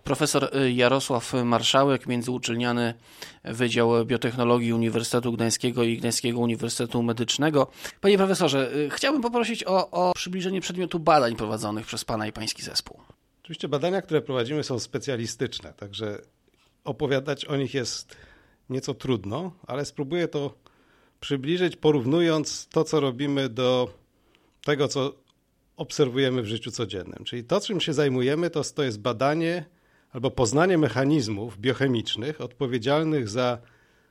Profesor Jarosław Marszałek, międzyuczelniany Wydział Biotechnologii Uniwersytetu Gdańskiego i Gdańskiego Uniwersytetu Medycznego. Panie profesorze, chciałbym poprosić o przybliżenie przedmiotu badań prowadzonych przez pana i pański zespół. Oczywiście badania, które prowadzimy, są specjalistyczne, także opowiadać o nich jest nieco trudno, ale spróbuję to przybliżyć, porównując to, co robimy, do tego, co obserwujemy w życiu codziennym. Czyli to, czym się zajmujemy, to jest badanie albo poznanie mechanizmów biochemicznych odpowiedzialnych za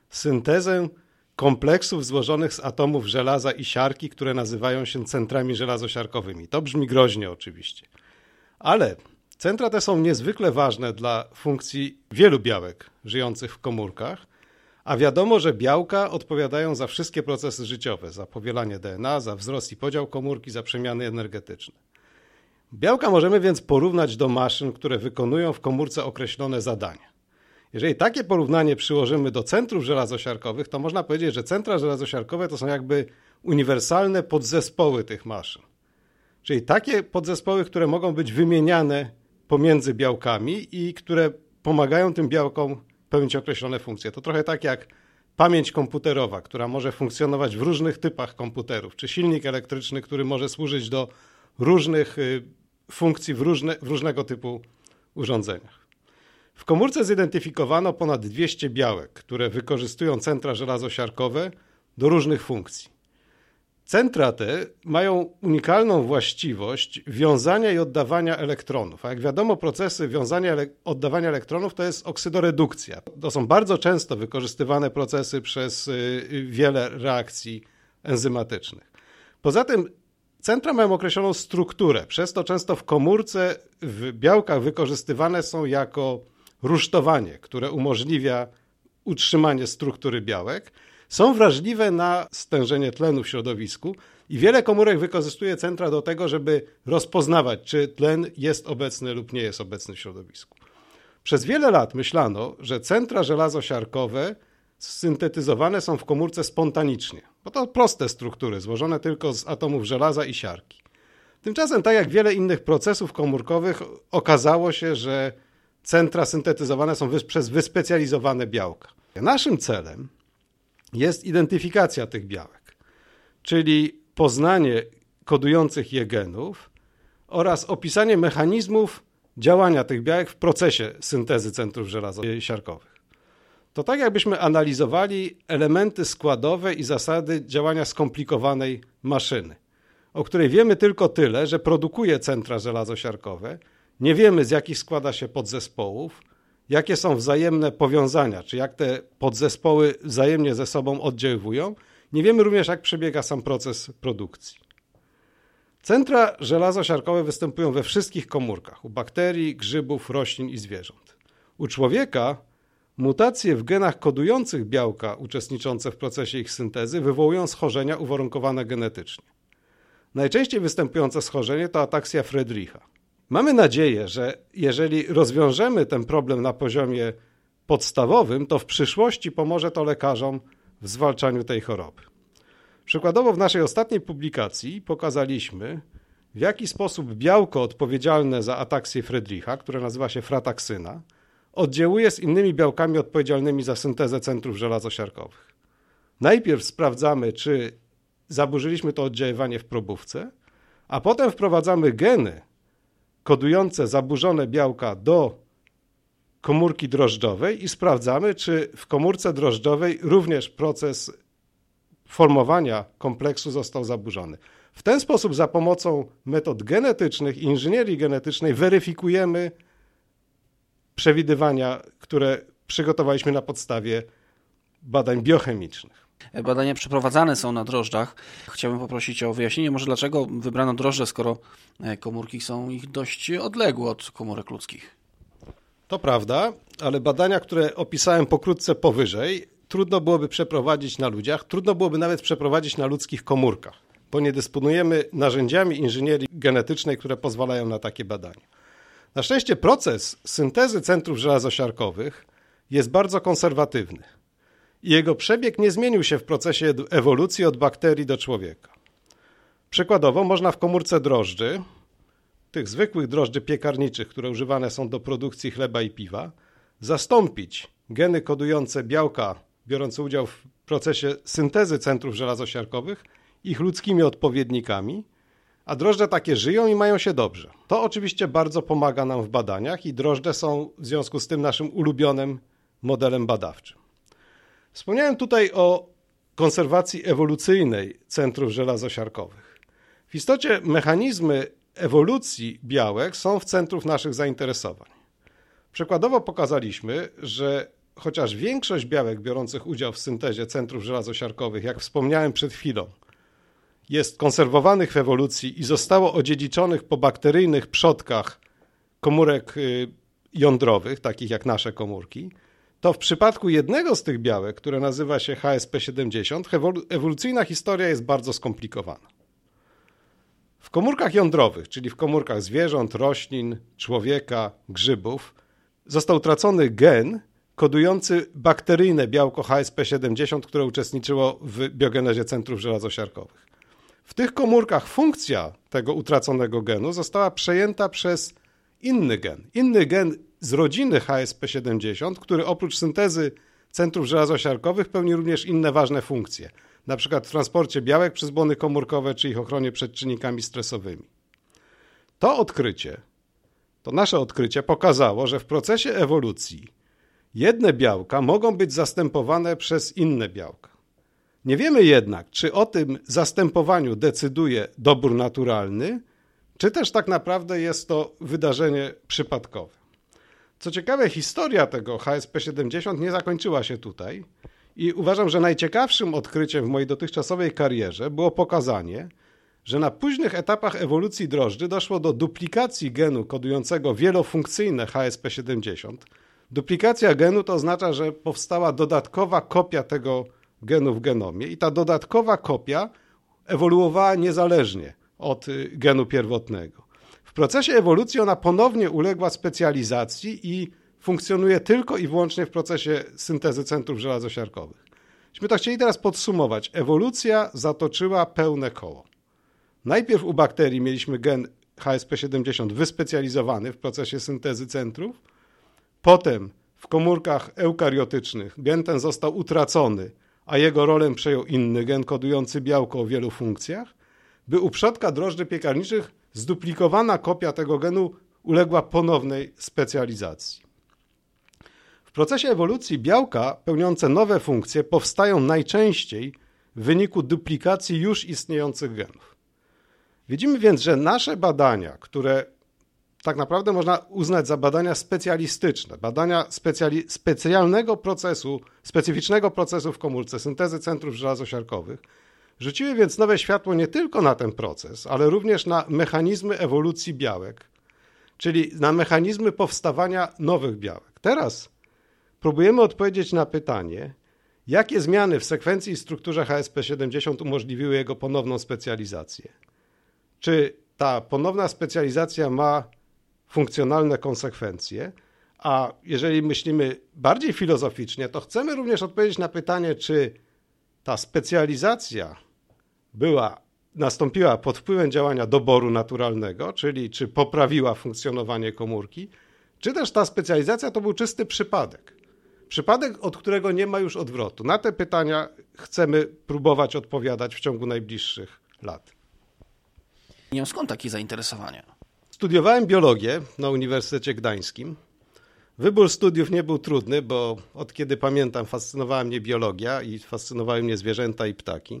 syntezę kompleksów złożonych z atomów żelaza i siarki, które nazywają się centrami żelazosiarkowymi. To brzmi groźnie oczywiście, ale centra te są niezwykle ważne dla funkcji wielu białek żyjących w komórkach, a wiadomo, że białka odpowiadają za wszystkie procesy życiowe, za powielanie DNA, za wzrost i podział komórki, za przemiany energetyczne. Białka możemy więc porównać do maszyn, które wykonują w komórce określone zadania. Jeżeli takie porównanie przyłożymy do centrów żelazosiarkowych, to można powiedzieć, że centra żelazosiarkowe to są jakby uniwersalne podzespoły tych maszyn. Czyli takie podzespoły, które mogą być wymieniane pomiędzy białkami i które pomagają tym białkom pełnić określone funkcje. To trochę tak jak pamięć komputerowa, która może funkcjonować w różnych typach komputerów, czy silnik elektryczny, który może służyć do różnych funkcji w różnego typu urządzeniach. W komórce zidentyfikowano ponad 200 białek, które wykorzystują centra żelazosiarkowe do różnych funkcji. Centra te mają unikalną właściwość wiązania i oddawania elektronów. A jak wiadomo, procesy wiązania i oddawania elektronów to jest oksydoredukcja. To są bardzo często wykorzystywane procesy przez wiele reakcji enzymatycznych. Poza tym centra mają określoną strukturę, przez to często w komórce w białkach wykorzystywane są jako rusztowanie, które umożliwia utrzymanie struktury białek. Są wrażliwe na stężenie tlenu w środowisku i wiele komórek wykorzystuje centra do tego, żeby rozpoznawać, czy tlen jest obecny lub nie jest obecny w środowisku. Przez wiele lat myślano, że centra żelazosiarkowe syntetyzowane są w komórce spontanicznie, bo to proste struktury, złożone tylko z atomów żelaza i siarki. Tymczasem, tak jak wiele innych procesów komórkowych, okazało się, że centra syntetyzowane są przez wyspecjalizowane białka. Naszym celem jest identyfikacja tych białek, czyli poznanie kodujących je genów oraz opisanie mechanizmów działania tych białek w procesie syntezy centrów żelazosiarkowych. To tak jakbyśmy analizowali elementy składowe i zasady działania skomplikowanej maszyny, o której wiemy tylko tyle, że produkuje centra żelazosiarkowe, nie wiemy, z jakich składa się podzespołów, jakie są wzajemne powiązania, czy jak te podzespoły wzajemnie ze sobą oddziaływują. Nie wiemy również, jak przebiega sam proces produkcji. Centra żelazosiarkowe występują we wszystkich komórkach, u bakterii, grzybów, roślin i zwierząt. U człowieka mutacje w genach kodujących białka uczestniczące w procesie ich syntezy wywołują schorzenia uwarunkowane genetycznie. Najczęściej występujące schorzenie to ataksja Friedricha. Mamy nadzieję, że jeżeli rozwiążemy ten problem na poziomie podstawowym, to w przyszłości pomoże to lekarzom w zwalczaniu tej choroby. Przykładowo w naszej ostatniej publikacji pokazaliśmy, w jaki sposób białko odpowiedzialne za ataksję Friedricha, które nazywa się frataksyna, oddziałuje z innymi białkami odpowiedzialnymi za syntezę centrów żelazosiarkowych. Najpierw sprawdzamy, czy zaburzyliśmy to oddziaływanie w probówce, a potem wprowadzamy geny kodujące zaburzone białka do komórki drożdżowej i sprawdzamy, czy w komórce drożdżowej również proces formowania kompleksu został zaburzony. W ten sposób za pomocą metod genetycznych i inżynierii genetycznej weryfikujemy przewidywania, które przygotowaliśmy na podstawie badań biochemicznych. Badania przeprowadzane są na drożdżach. Chciałbym poprosić o wyjaśnienie, może dlaczego wybrano drożdże, skoro komórki są ich dość odległe od komórek ludzkich. To prawda, ale badania, które opisałem pokrótce powyżej, trudno byłoby przeprowadzić na ludziach, trudno byłoby nawet przeprowadzić na ludzkich komórkach, bo nie dysponujemy narzędziami inżynierii genetycznej, które pozwalają na takie badania. Na szczęście proces syntezy centrów żelazosiarkowych jest bardzo konserwatywny i jego przebieg nie zmienił się w procesie ewolucji od bakterii do człowieka. Przykładowo można w komórce drożdży tych zwykłych drożdży piekarniczych, które używane są do produkcji chleba i piwa, zastąpić geny kodujące białka, biorące udział w procesie syntezy centrów żelazosiarkowych, ich ludzkimi odpowiednikami, a drożdże takie żyją i mają się dobrze. To oczywiście bardzo pomaga nam w badaniach i drożdże są w związku z tym naszym ulubionym modelem badawczym. Wspomniałem tutaj o konserwacji ewolucyjnej centrów żelazosiarkowych. W istocie mechanizmy ewolucji białek są w centrum naszych zainteresowań. Przykładowo pokazaliśmy, że chociaż większość białek biorących udział w syntezie centrów żelazosiarkowych, jak wspomniałem przed chwilą, jest konserwowanych w ewolucji i zostało odziedziczonych po bakteryjnych przodkach komórek jądrowych, takich jak nasze komórki, to w przypadku jednego z tych białek, które nazywa się HSP70, ewolucyjna historia jest bardzo skomplikowana. W komórkach jądrowych, czyli w komórkach zwierząt, roślin, człowieka, grzybów, został utracony gen kodujący bakteryjne białko HSP70, które uczestniczyło w biogenezie centrów żelazosiarkowych. W tych komórkach funkcja tego utraconego genu została przejęta przez inny gen z rodziny HSP70, który oprócz syntezy centrów żelazosiarkowych pełni również inne ważne funkcje, na przykład w transporcie białek przez błony komórkowe czy ich ochronie przed czynnikami stresowymi. To nasze odkrycie pokazało, że w procesie ewolucji jedne białka mogą być zastępowane przez inne białka. Nie wiemy jednak, czy o tym zastępowaniu decyduje dobór naturalny, czy też tak naprawdę jest to wydarzenie przypadkowe. Co ciekawe, historia tego HSP70 nie zakończyła się tutaj i uważam, że najciekawszym odkryciem w mojej dotychczasowej karierze było pokazanie, że na późnych etapach ewolucji drożdży doszło do duplikacji genu kodującego wielofunkcyjne HSP70. Duplikacja genu to oznacza, że powstała dodatkowa kopia tego genu w genomie i ta dodatkowa kopia ewoluowała niezależnie od genu pierwotnego. W procesie ewolucji ona ponownie uległa specjalizacji i funkcjonuje tylko i wyłącznie w procesie syntezy centrów żelazosiarkowych. Myśmy to chcieli teraz podsumować. Ewolucja zatoczyła pełne koło. Najpierw u bakterii mieliśmy gen HSP70 wyspecjalizowany w procesie syntezy centrów, potem w komórkach eukariotycznych gen ten został utracony, a jego rolę przejął inny gen kodujący białko o wielu funkcjach, by u przodka drożdży piekarniczych zduplikowana kopia tego genu uległa ponownej specjalizacji. W procesie ewolucji białka pełniące nowe funkcje powstają najczęściej w wyniku duplikacji już istniejących genów. Widzimy więc, że nasze badania, które tak naprawdę można uznać za badania specjalistyczne, badania specjalnego procesu, specyficznego procesu w komórce, syntezy centrów żelazosiarkowych, rzuciły więc nowe światło nie tylko na ten proces, ale również na mechanizmy ewolucji białek, czyli na mechanizmy powstawania nowych białek. Teraz próbujemy odpowiedzieć na pytanie, jakie zmiany w sekwencji i strukturze HSP70 umożliwiły jego ponowną specjalizację. Czy ta ponowna specjalizacja ma funkcjonalne konsekwencje, a jeżeli myślimy bardziej filozoficznie, to chcemy również odpowiedzieć na pytanie, czy ta specjalizacja nastąpiła pod wpływem działania doboru naturalnego, czyli czy poprawiła funkcjonowanie komórki, czy też ta specjalizacja to był czysty przypadek. Przypadek, od którego nie ma już odwrotu. Na te pytania chcemy próbować odpowiadać w ciągu najbliższych lat. Nie wiem, skąd takie zainteresowanie? Studiowałem biologię na Uniwersytecie Gdańskim. Wybór studiów nie był trudny, bo od kiedy pamiętam fascynowała mnie biologia i fascynowały mnie zwierzęta i ptaki.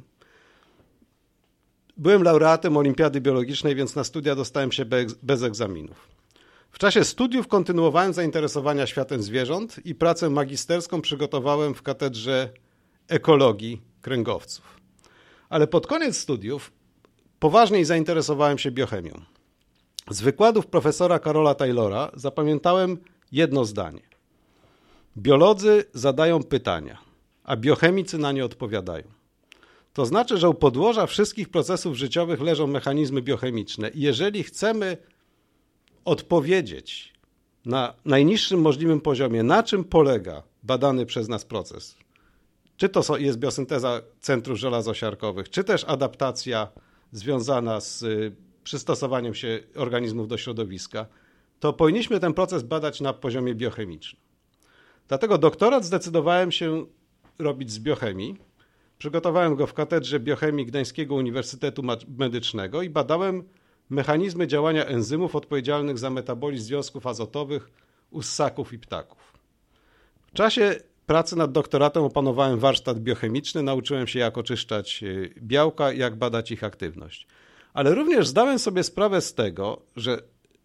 Byłem laureatem Olimpiady Biologicznej, więc na studia dostałem się bez egzaminów. W czasie studiów kontynuowałem zainteresowania światem zwierząt i pracę magisterską przygotowałem w katedrze ekologii kręgowców. Ale pod koniec studiów poważniej zainteresowałem się biochemią. Z wykładów profesora Karola Taylora zapamiętałem jedno zdanie. Biolodzy zadają pytania, a biochemicy na nie odpowiadają. To znaczy, że u podłoża wszystkich procesów życiowych leżą mechanizmy biochemiczne i jeżeli chcemy odpowiedzieć na najniższym możliwym poziomie, na czym polega badany przez nas proces, czy to jest biosynteza centrów żelazosiarkowych, czy też adaptacja związana z przystosowaniem się organizmów do środowiska, to powinniśmy ten proces badać na poziomie biochemicznym. Dlatego doktorat zdecydowałem się robić z biochemii. Przygotowałem go w katedrze biochemii Gdańskiego Uniwersytetu Medycznego i badałem mechanizmy działania enzymów odpowiedzialnych za metabolizm związków azotowych u ssaków i ptaków. W czasie pracy nad doktoratem opanowałem warsztat biochemiczny, nauczyłem się, jak oczyszczać białka, jak badać ich aktywność. Ale również zdałem sobie sprawę z tego, że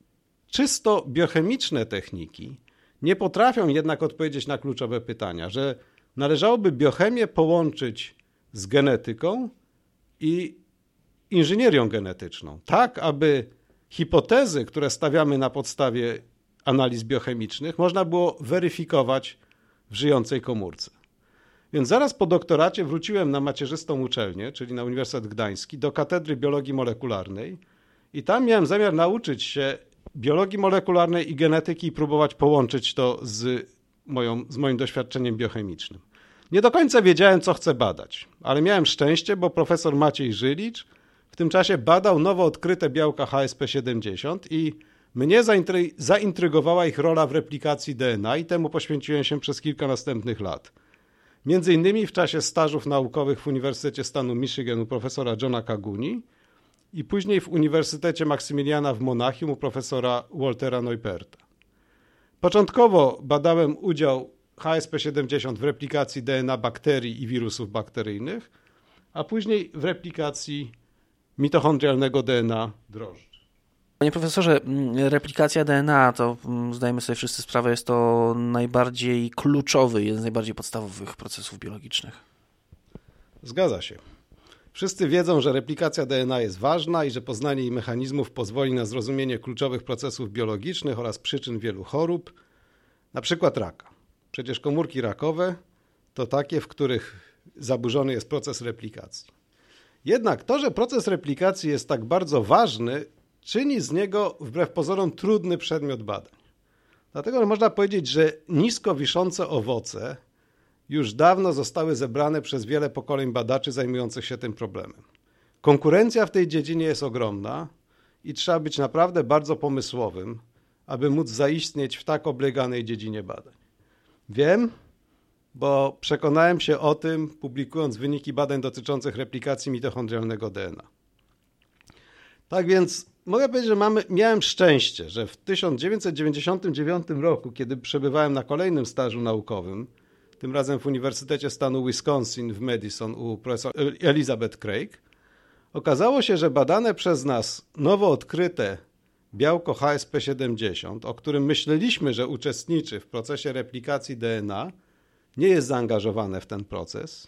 czysto biochemiczne techniki nie potrafią jednak odpowiedzieć na kluczowe pytania, że należałoby biochemię połączyć z genetyką i inżynierią genetyczną, tak aby hipotezy, które stawiamy na podstawie analiz biochemicznych, można było weryfikować w żyjącej komórce. Więc zaraz po doktoracie wróciłem na macierzystą uczelnię, czyli na Uniwersytet Gdański, do Katedry Biologii Molekularnej i tam miałem zamiar nauczyć się biologii molekularnej i genetyki i próbować połączyć to z moim doświadczeniem biochemicznym. Nie do końca wiedziałem, co chcę badać, ale miałem szczęście, bo profesor Maciej Żylicz w tym czasie badał nowo odkryte białka HSP70 i mnie zaintrygowała ich rola w replikacji DNA i temu poświęciłem się przez kilka następnych lat. Między innymi w czasie stażów naukowych w Uniwersytecie Stanu Michigan u profesora Johna Kaguni i później w Uniwersytecie Maksymiliana w Monachium u profesora Waltera Neuperta. Początkowo badałem udział HSP70 w replikacji DNA bakterii i wirusów bakteryjnych, a później w replikacji mitochondrialnego DNA drożdży. Panie profesorze, replikacja DNA, to zdajemy sobie wszyscy sprawę, jest to najbardziej kluczowy, jeden z najbardziej podstawowych procesów biologicznych. Zgadza się. Wszyscy wiedzą, że replikacja DNA jest ważna i że poznanie jej mechanizmów pozwoli na zrozumienie kluczowych procesów biologicznych oraz przyczyn wielu chorób, na przykład raka. Przecież komórki rakowe to takie, w których zaburzony jest proces replikacji. Jednak to, że proces replikacji jest tak bardzo ważny, czyni z niego wbrew pozorom trudny przedmiot badań. Dlatego można powiedzieć, że nisko wiszące owoce już dawno zostały zebrane przez wiele pokoleń badaczy zajmujących się tym problemem. Konkurencja w tej dziedzinie jest ogromna i trzeba być naprawdę bardzo pomysłowym, aby móc zaistnieć w tak obleganej dziedzinie badań. Wiem, bo przekonałem się o tym, publikując wyniki badań dotyczących replikacji mitochondrialnego DNA. Tak więc mogę powiedzieć, że miałem szczęście, że w 1999 roku, kiedy przebywałem na kolejnym stażu naukowym, tym razem w Uniwersytecie Stanu Wisconsin w Madison u profesor Elizabeth Craig, okazało się, że badane przez nas nowo odkryte białko HSP70, o którym myśleliśmy, że uczestniczy w procesie replikacji DNA, nie jest zaangażowane w ten proces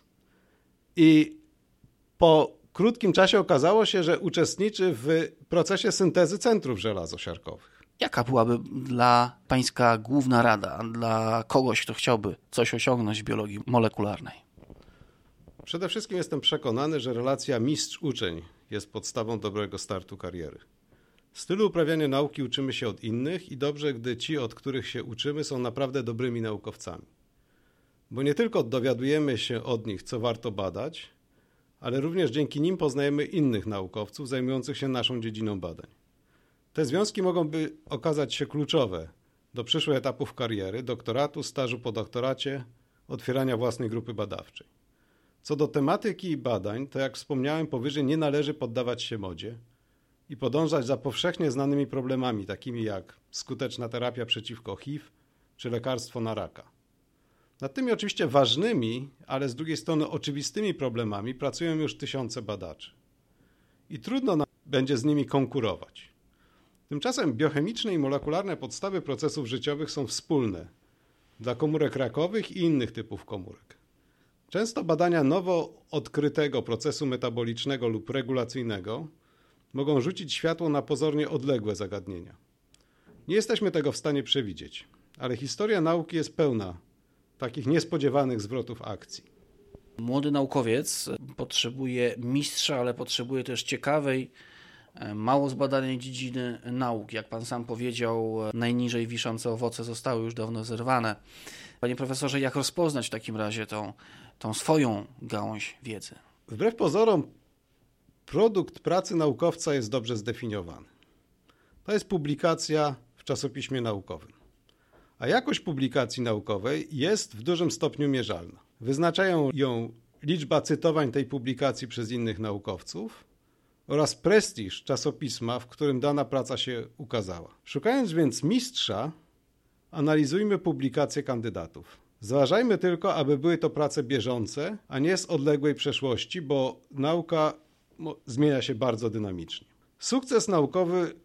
i po krótkim czasie okazało się, że uczestniczy w procesie syntezy centrów żelazosiarkowych. Jaka byłaby dla Pańska główna rada dla kogoś, kto chciałby coś osiągnąć w biologii molekularnej? Przede wszystkim jestem przekonany, że relacja mistrz-uczeń jest podstawą dobrego startu kariery. W stylu uprawiania nauki uczymy się od innych i dobrze, gdy ci, od których się uczymy, są naprawdę dobrymi naukowcami. Bo nie tylko dowiadujemy się od nich, co warto badać, ale również dzięki nim poznajemy innych naukowców zajmujących się naszą dziedziną badań. Te związki mogą okazać się kluczowe do przyszłych etapów kariery, doktoratu, stażu po doktoracie, otwierania własnej grupy badawczej. Co do tematyki i badań, to jak wspomniałem powyżej, nie należy poddawać się modzie i podążać za powszechnie znanymi problemami, takimi jak skuteczna terapia przeciwko HIV czy lekarstwo na raka. Nad tymi oczywiście ważnymi, ale z drugiej strony oczywistymi problemami pracują już tysiące badaczy. I trudno nam będzie z nimi konkurować. Tymczasem biochemiczne i molekularne podstawy procesów życiowych są wspólne dla komórek rakowych i innych typów komórek. Często badania nowo odkrytego procesu metabolicznego lub regulacyjnego mogą rzucić światło na pozornie odległe zagadnienia. Nie jesteśmy tego w stanie przewidzieć, ale historia nauki jest pełna takich niespodziewanych zwrotów akcji. Młody naukowiec potrzebuje mistrza, ale potrzebuje też ciekawej, mało zbadanej dziedziny nauk. Jak pan sam powiedział, najniżej wiszące owoce zostały już dawno zerwane. Panie profesorze, jak rozpoznać w takim razie tą swoją gałąź wiedzy? Wbrew pozorom produkt pracy naukowca jest dobrze zdefiniowany. To jest publikacja w czasopiśmie naukowym. A jakość publikacji naukowej jest w dużym stopniu mierzalna. Wyznaczają ją liczba cytowań tej publikacji przez innych naukowców oraz prestiż czasopisma, w którym dana praca się ukazała. Szukając więc mistrza, analizujmy publikacje kandydatów. Zważajmy tylko, aby były to prace bieżące, a nie z odległej przeszłości, bo nauka zmienia się bardzo dynamicznie. Sukces naukowy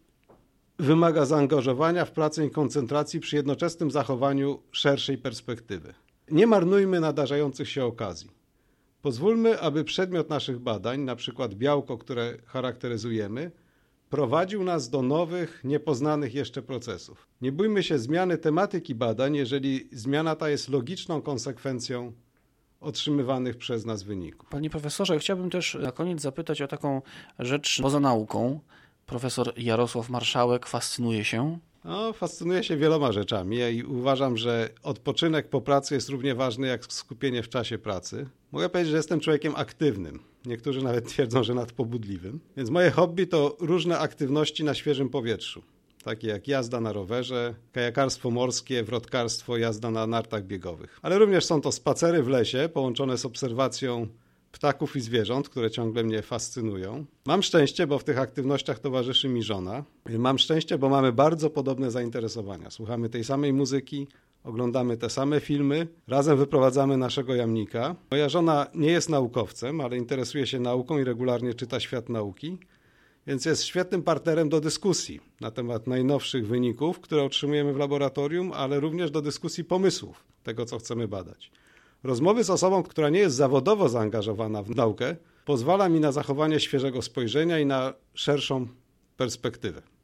wymaga zaangażowania w pracę i koncentracji przy jednoczesnym zachowaniu szerszej perspektywy. Nie marnujmy nadarzających się okazji. Pozwólmy, aby przedmiot naszych badań, na przykład białko, które charakteryzujemy, prowadził nas do nowych, niepoznanych jeszcze procesów. Nie bójmy się zmiany tematyki badań, jeżeli zmiana ta jest logiczną konsekwencją otrzymywanych przez nas wyników. Panie profesorze, chciałbym też na koniec zapytać o taką rzecz poza nauką. Profesor Jarosław Marszałek fascynuje się? Fascynuje się wieloma rzeczami i uważam, że odpoczynek po pracy jest równie ważny jak skupienie w czasie pracy. Mogę powiedzieć, że jestem człowiekiem aktywnym. Niektórzy nawet twierdzą, że nadpobudliwym. Więc moje hobby to różne aktywności na świeżym powietrzu. Takie jak jazda na rowerze, kajakarstwo morskie, wrotkarstwo, jazda na nartach biegowych. Ale również są to spacery w lesie połączone z obserwacją ptaków i zwierząt, które ciągle mnie fascynują. Mam szczęście, bo w tych aktywnościach towarzyszy mi żona. Mam szczęście, bo mamy bardzo podobne zainteresowania. Słuchamy tej samej muzyki, oglądamy te same filmy, razem wyprowadzamy naszego jamnika. Moja żona nie jest naukowcem, ale interesuje się nauką i regularnie czyta świat nauki, więc jest świetnym partnerem do dyskusji na temat najnowszych wyników, które otrzymujemy w laboratorium, ale również do dyskusji pomysłów tego, co chcemy badać. Rozmowy z osobą, która nie jest zawodowo zaangażowana w naukę, pozwala mi na zachowanie świeżego spojrzenia i na szerszą perspektywę.